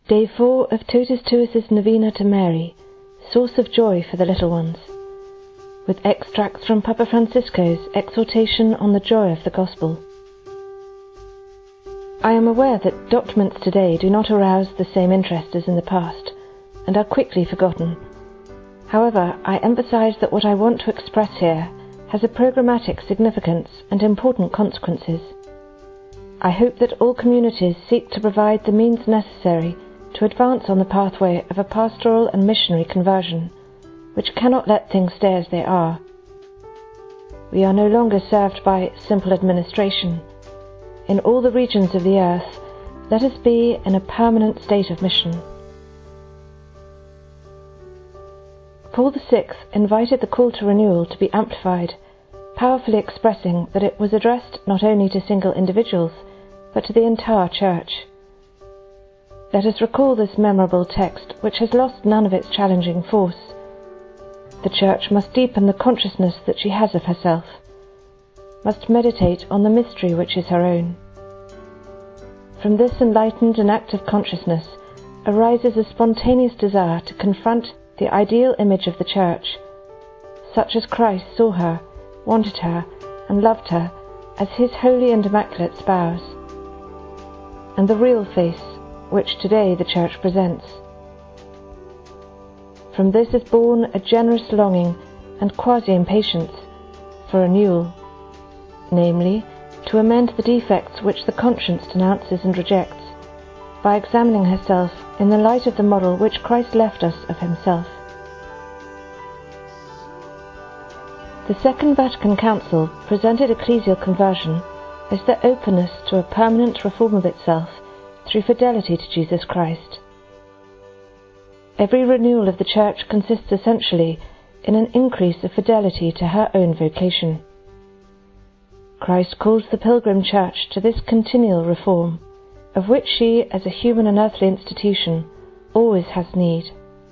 Day 4 of Totus Tuus's Novena to Mary, Source of Joy for the Little Ones, with extracts from Papa Francisco's exhortation on the joy of the Gospel. I am aware that documents today do not arouse the same interest as in the past, and are quickly forgotten. However, I emphasize that what I want to express here has a programmatic significance and important consequences. I hope that all communities seek to provide the means necessary to advance on the pathway of a pastoral and missionary conversion, which cannot let things stay as they are. We are no longer served by simple administration. In all the regions of the earth, let us be in a permanent state of mission. Paul VI invited the call to renewal to be amplified, powerfully expressing that it was addressed not only to single individuals, but to the entire Church. Let us recall this memorable text, which has lost none of its challenging force. The Church must deepen the consciousness that she has of herself, must meditate on the mystery which is her own. From this enlightened and active consciousness arises a spontaneous desire to confront the ideal image of the Church, such as Christ saw her, wanted her, and loved her as his holy and immaculate spouse, and the real face which today the Church presents. From this is born a generous longing and quasi-impatience for renewal, namely, to amend the defects which the conscience denounces and rejects, by examining herself in the light of the model which Christ left us of himself. The Second Vatican Council presented ecclesial conversion as the openness to a permanent reform of itself through fidelity to Jesus Christ. Every renewal of the Church consists essentially in an increase of fidelity to her own vocation. Christ calls the pilgrim Church to this continual reform, of which she, as a human and earthly institution, always has need.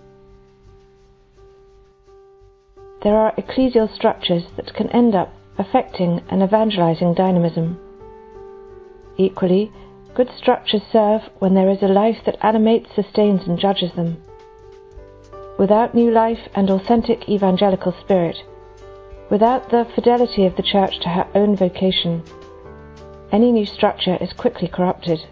There are ecclesial structures that can end up affecting and evangelizing dynamism. Equally, good structures serve when there is a life that animates, sustains, and judges them. Without new life and authentic evangelical spirit, without the fidelity of the Church to her own vocation, any new structure is quickly corrupted.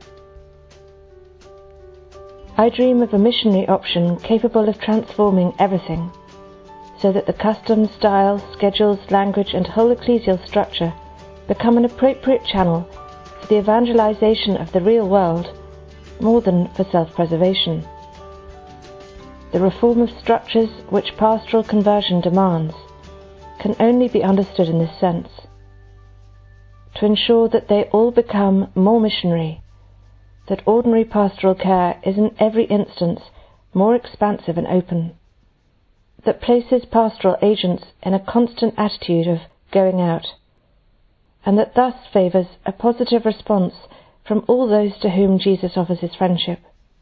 I dream of a missionary option capable of transforming everything, so that the customs, styles, schedules, language, and whole ecclesial structure become an appropriate channel for the evangelization of the real world, more than for self-preservation. The reform of structures which pastoral conversion demands can only be understood in this sense: to ensure that they all become more missionary, that ordinary pastoral care is in every instance more expansive and open, that places pastoral agents in a constant attitude of going out, and that thus favours a positive response from all those to whom Jesus offers his friendship.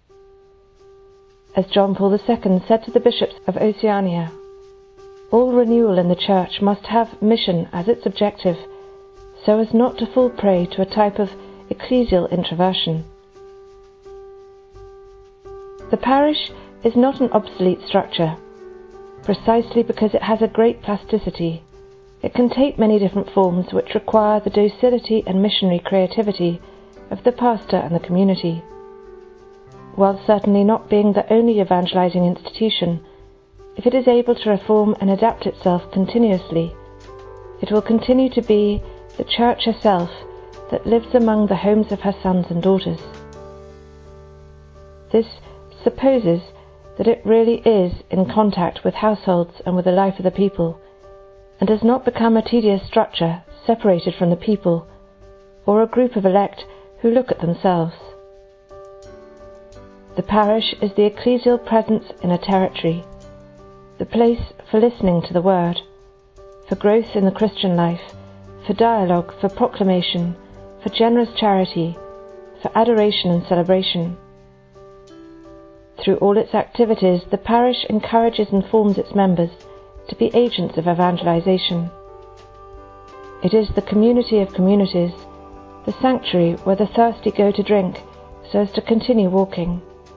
As John Paul II said to the bishops of Oceania, all renewal in the Church must have mission as its objective, so as not to fall prey to a type of ecclesial introversion. The parish is not an obsolete structure. Precisely because it has a great plasticity, it can take many different forms which require the docility and missionary creativity of the pastor and the community. While certainly not being the only evangelizing institution, if it is able to reform and adapt itself continuously, it will continue to be the Church herself that lives among the homes of her sons and daughters. This supposes that it really is in contact with households and with the life of the people, and does not become a tedious structure separated from the people, or a group of elect who look at themselves. The parish is the ecclesial presence in a territory, the place for listening to the word, for growth in the Christian life, for dialogue, for proclamation, for generous charity, for adoration and celebration. Through all its activities, the parish encourages and forms its members to be agents of evangelization. It is the community of communities, the sanctuary where the thirsty go to drink so as to continue walking,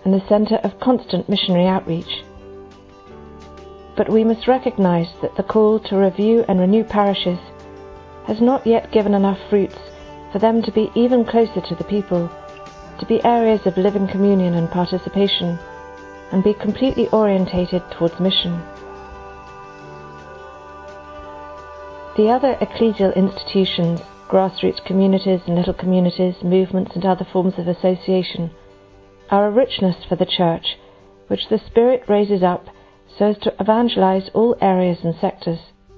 and the centre of constant missionary outreach. But we must recognise that the call to review and renew parishes has not yet given enough fruits for them to be even closer to the people, to be areas of living communion and participation, and be completely orientated towards mission. The other ecclesial institutions, grassroots communities and little communities, movements and other forms of association, are a richness for the Church, which the Spirit raises up so as to evangelize all areas and sectors.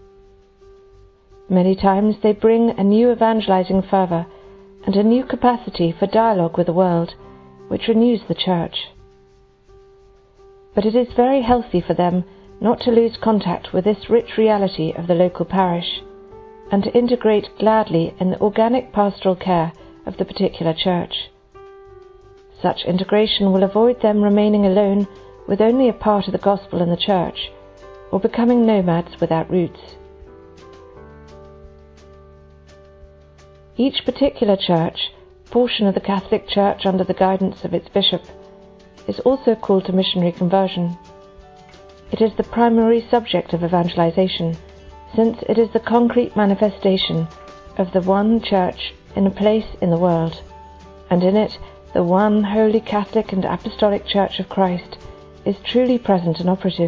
Many times they bring a new evangelizing fervour and a new capacity for dialogue with the world, which renews the Church. But it is very healthy for them not to lose contact with this rich reality of the local parish, and to integrate gladly in the organic pastoral care of the particular church. Such integration will avoid them remaining alone with only a part of the gospel in the church, or becoming nomads without roots. Each particular church, portion of the Catholic Church under the guidance of its bishop, is also called to missionary conversion. It is the primary subject of evangelization, since it is the concrete manifestation of the one Church in a place in the world, and in it the one holy Catholic and Apostolic Church of Christ is truly present and operative.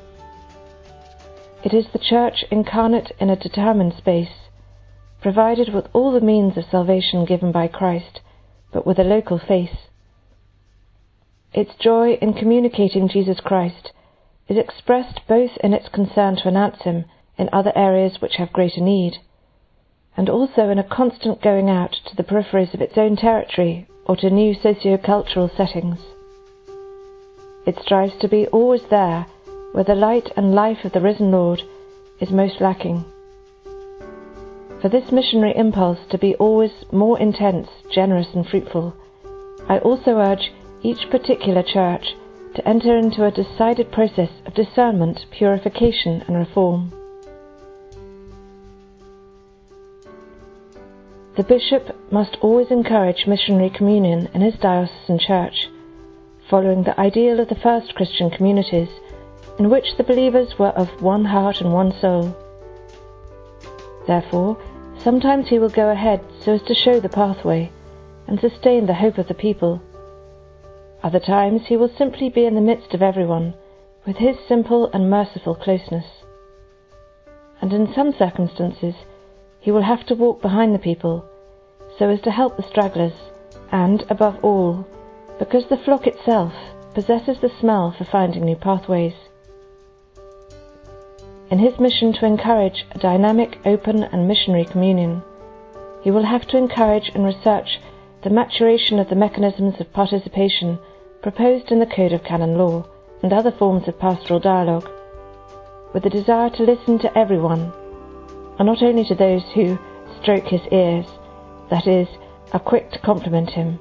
It is the Church incarnate in a determined space, provided with all the means of salvation given by Christ, but with a local face. Its joy in communicating Jesus Christ is expressed both in its concern to announce him in other areas which have greater need, and also in a constant going out to the peripheries of its own territory or to new socio-cultural settings. It strives to be always there where the light and life of the risen Lord is most lacking. For this missionary impulse to be always more intense, generous and fruitful, I also urge each particular church to enter into a decided process of discernment, purification and reform. The bishop must always encourage missionary communion in his diocesan church, following the ideal of the first Christian communities, in which the believers were of one heart and one soul. Therefore, sometimes he will go ahead so as to show the pathway and sustain the hope of the people. Other times he will simply be in the midst of everyone, with his simple and merciful closeness. And in some circumstances he will have to walk behind the people, so as to help the stragglers, and, above all, because the flock itself possesses the smell for finding new pathways. In his mission to encourage a dynamic, open and missionary communion, he will have to encourage and research the maturation of the mechanisms of participation proposed in the Code of Canon Law and other forms of pastoral dialogue, with the desire to listen to everyone, and not only to those who stroke his ears, that is, are quick to compliment him.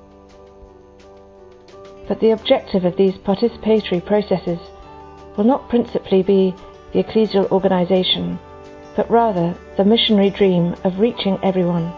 But the objective of these participatory processes will not principally be the ecclesial organisation, but rather the missionary dream of reaching everyone.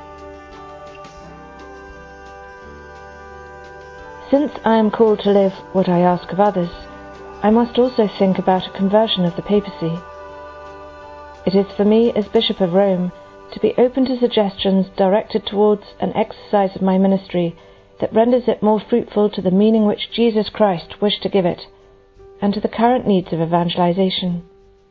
Since I am called to live what I ask of others, I must also think about a conversion of the papacy. It is for me as Bishop of Rome to be open to suggestions directed towards an exercise of my ministry that renders it more fruitful to the meaning which Jesus Christ wished to give it, and to the current needs of evangelization.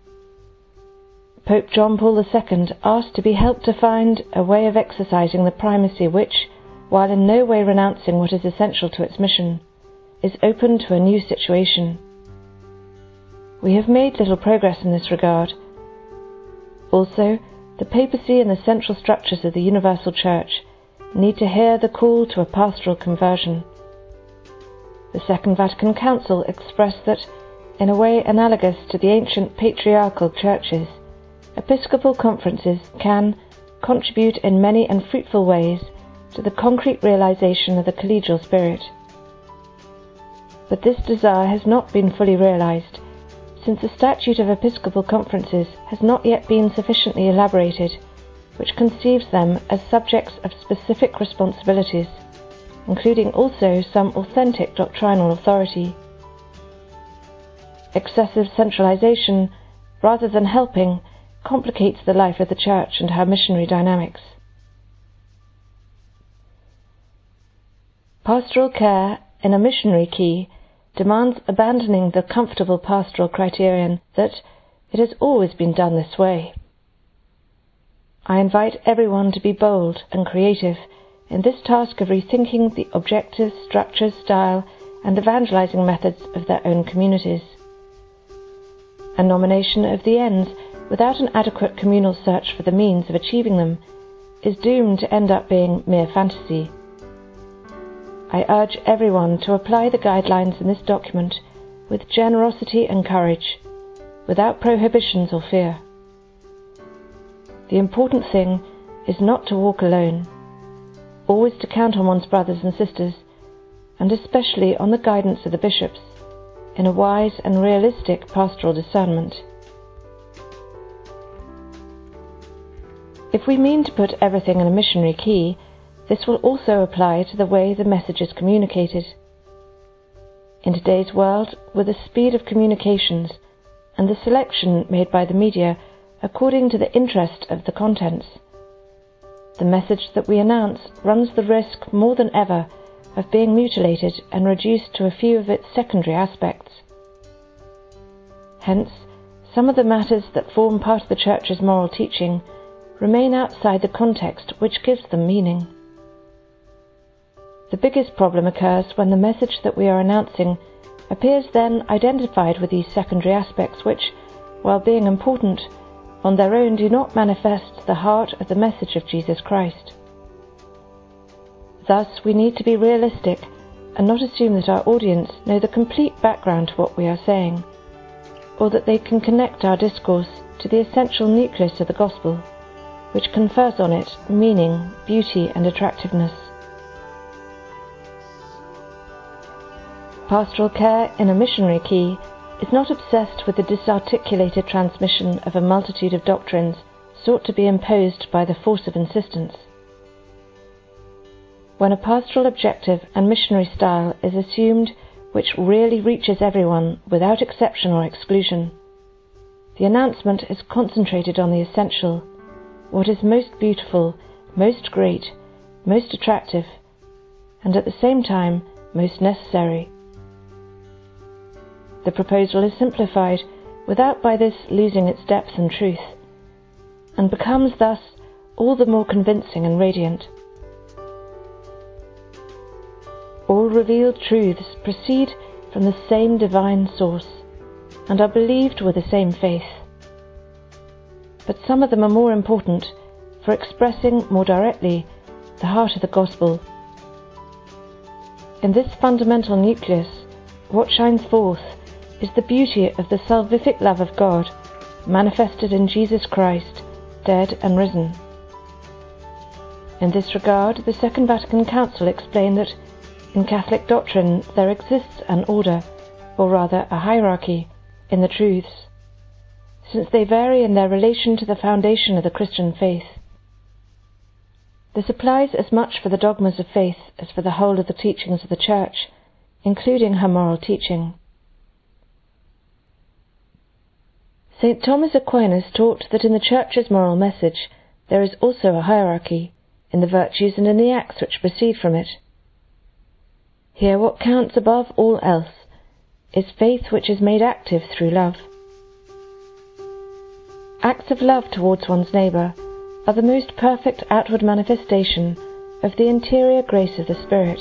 Pope John Paul II asked to be helped to find a way of exercising the primacy which, while in no way renouncing what is essential to its mission, is open to a new situation. We have made little progress in this regard. Also, the papacy and the central structures of the Universal Church need to hear the call to a pastoral conversion. The Second Vatican Council expressed that, in a way analogous to the ancient patriarchal churches, episcopal conferences can contribute in many and fruitful ways to the concrete realization of the collegial spirit. But this desire has not been fully realized, since the Statute of Episcopal Conferences has not yet been sufficiently elaborated, which conceives them as subjects of specific responsibilities, including also some authentic doctrinal authority. Excessive centralization, rather than helping, complicates the life of the Church and her missionary dynamics. Pastoral care in a missionary key demands abandoning the comfortable pastoral criterion that it has always been done this way. I invite everyone to be bold and creative in this task of rethinking the objectives, structures, style, and evangelizing methods of their own communities. A nomination of the ends without an adequate communal search for the means of achieving them is doomed to end up being mere fantasy. I urge everyone to apply the guidelines in this document with generosity and courage, without prohibitions or fear. The important thing is not to walk alone, always to count on one's brothers and sisters, and especially on the guidance of the bishops, in a wise and realistic pastoral discernment. If we mean to put everything in a missionary key, this will also apply to the way the message is communicated. In today's world, with the speed of communications and the selection made by the media according to the interest of the contents, the message that we announce runs the risk more than ever of being mutilated and reduced to a few of its secondary aspects. Hence, some of the matters that form part of the Church's moral teaching remain outside the context which gives them meaning. The biggest problem occurs when the message that we are announcing appears then identified with these secondary aspects which, while being important, on their own do not manifest the heart of the message of Jesus Christ. Thus, we need to be realistic and not assume that our audience know the complete background to what we are saying, or that they can connect our discourse to the essential nucleus of the Gospel, which confers on it meaning, beauty, and attractiveness. Pastoral care in a missionary key is not obsessed with the disarticulated transmission of a multitude of doctrines sought to be imposed by the force of insistence. When a pastoral objective and missionary style is assumed which really reaches everyone without exception or exclusion, the announcement is concentrated on the essential, what is most beautiful, most great, most attractive, and at the same time most necessary. The proposal is simplified without by this losing its depth and truth, and becomes thus all the more convincing and radiant. All revealed truths proceed from the same divine source, and are believed with the same faith. But some of them are more important for expressing more directly the heart of the Gospel. In this fundamental nucleus, what shines forth is the beauty of the salvific love of God, manifested in Jesus Christ, dead and risen. In this regard, the Second Vatican Council explained that in Catholic doctrine there exists an order, or rather a hierarchy, in the truths, since they vary in their relation to the foundation of the Christian faith. This applies as much for the dogmas of faith as for the whole of the teachings of the Church, including her moral teaching. St. Thomas Aquinas taught that in the Church's moral message there is also a hierarchy, in the virtues and in the acts which proceed from it. Here what counts above all else is faith which is made active through love. Acts of love towards one's neighbour are the most perfect outward manifestation of the interior grace of the Spirit.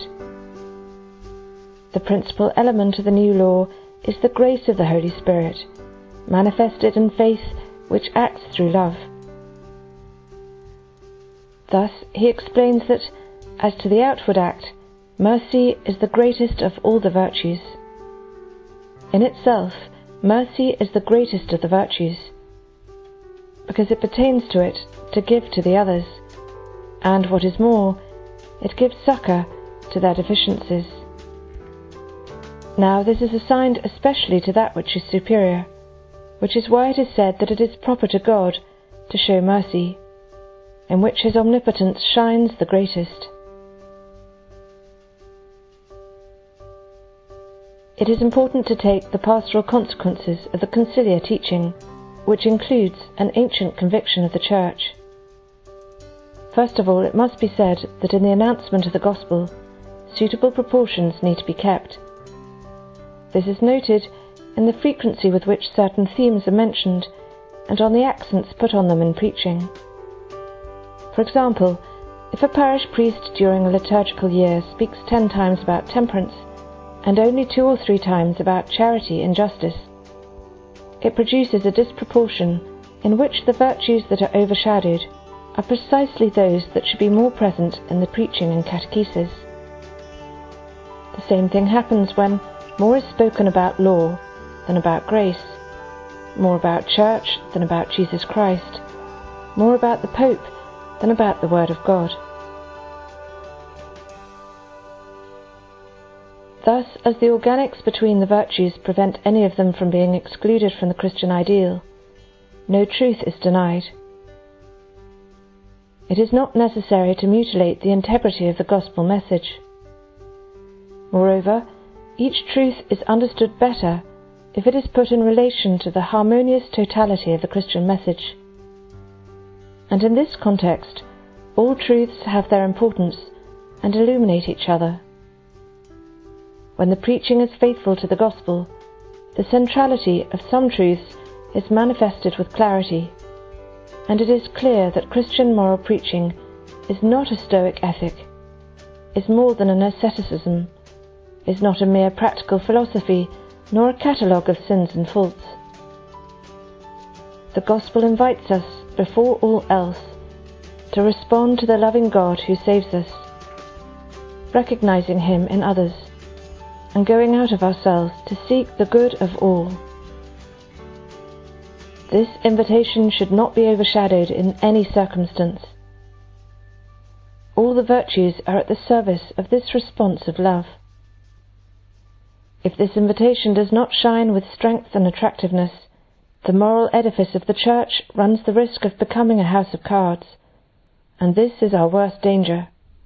The principal element of the new law is the grace of the Holy Spirit, manifested in faith which acts through love. Thus he explains that, as to the outward act, mercy is the greatest of all the virtues. In itself, mercy is the greatest of the virtues, because it pertains to it to give to the others, and what is more, it gives succour to their deficiencies. Now this is assigned especially to that which is superior, which is why it is said that it is proper to God to show mercy, in which his omnipotence shines the greatest. it is important to take the pastoral consequences of the conciliar teaching, which includes an ancient conviction of the Church. First of all, it must be said that in the announcement of the Gospel, suitable proportions need to be kept. This is noted in the frequency with which certain themes are mentioned and on the accents put on them in preaching. For example, if a parish priest during a liturgical year speaks 10 times about temperance and only 2 or 3 times about charity and justice, it produces a disproportion in which the virtues that are overshadowed are precisely those that should be more present in the preaching and catechesis. The same thing happens when more is spoken about law than about grace, more about church than about Jesus Christ, more about the Pope than about the Word of God. Thus, as the organics between the virtues prevent any of them from being excluded from the Christian ideal, no truth is denied. It is not necessary to mutilate the integrity of the gospel message. Moreover, each truth is understood better if it is put in relation to the harmonious totality of the Christian message. And in this context, all truths have their importance and illuminate each other. When the preaching is faithful to the gospel, the centrality of some truths is manifested with clarity, and it is clear that Christian moral preaching is not a Stoic ethic, is more than an asceticism, is not a mere practical philosophy, nor a catalogue of sins and faults. The gospel invites us, before all else, to respond to the loving God who saves us, recognizing Him in others, and going out of ourselves to seek the good of all. This invitation should not be overshadowed in any circumstance. All the virtues are at the service of this response of love. If this invitation does not shine with strength and attractiveness, the moral edifice of the Church runs the risk of becoming a house of cards, and this is our worst danger.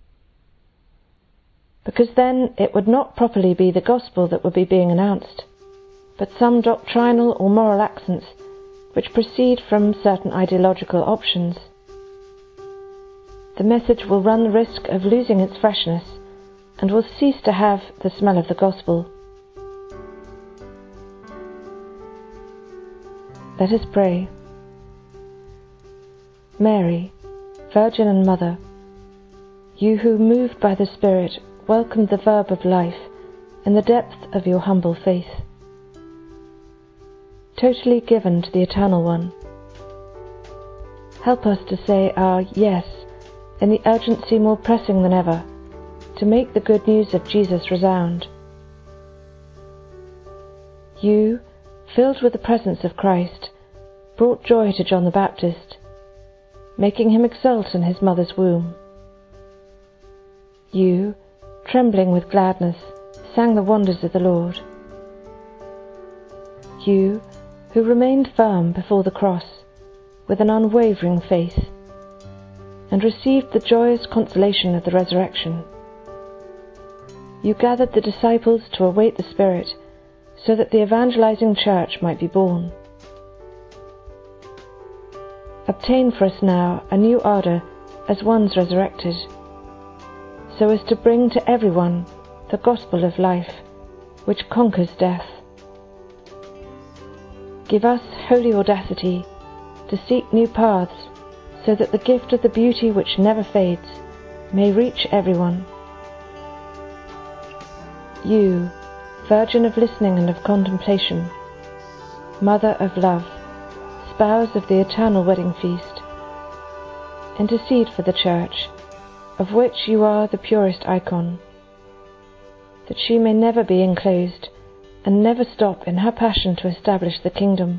Because then it would not properly be the gospel that would be being announced, but some doctrinal or moral accents which proceed from certain ideological options. The message will run the risk of losing its freshness and will cease to have the smell of the gospel. Let us pray. Mary, Virgin and Mother, you who, moved by the Spirit, welcomed the verb of life in the depth of your humble faith, totally given to the Eternal One, help us to say our yes in the urgency more pressing than ever to make the good news of Jesus resound. You, filled with the presence of Christ, brought joy to John the Baptist, making him exult in his mother's womb. You, trembling with gladness, sang the wonders of the Lord. You, who remained firm before the cross with an unwavering faith, and received the joyous consolation of the resurrection. You gathered the disciples to await the Spirit, so that the evangelizing church might be born. Obtain for us now a new ardour as ones resurrected, so as to bring to everyone the gospel of life, which conquers death. Give us holy audacity to seek new paths, so that the gift of the beauty which never fades may reach everyone. You, Virgin of listening and of contemplation, Mother of love, Spouse of the eternal wedding feast, intercede for the Church, of which you are the purest icon, that she may never be enclosed and never stop in her passion to establish the kingdom.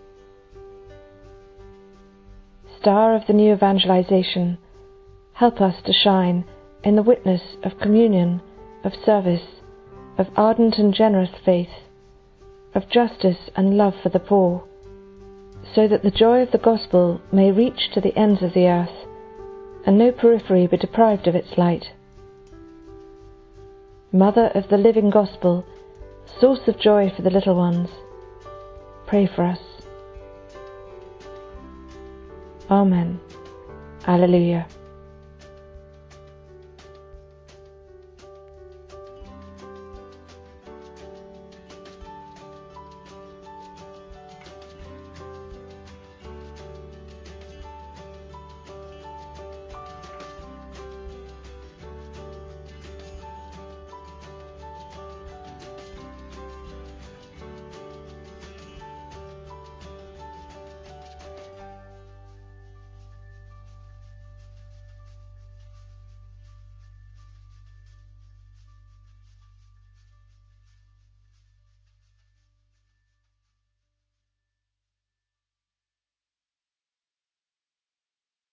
Star of the new evangelization, help us to shine in the witness of communion, of service, of ardent and generous faith, of justice and love for the poor, so that the joy of the gospel may reach to the ends of the earth, and no periphery be deprived of its light. Mother of the living gospel, source of joy for the little ones, pray for us. Amen. Alleluia.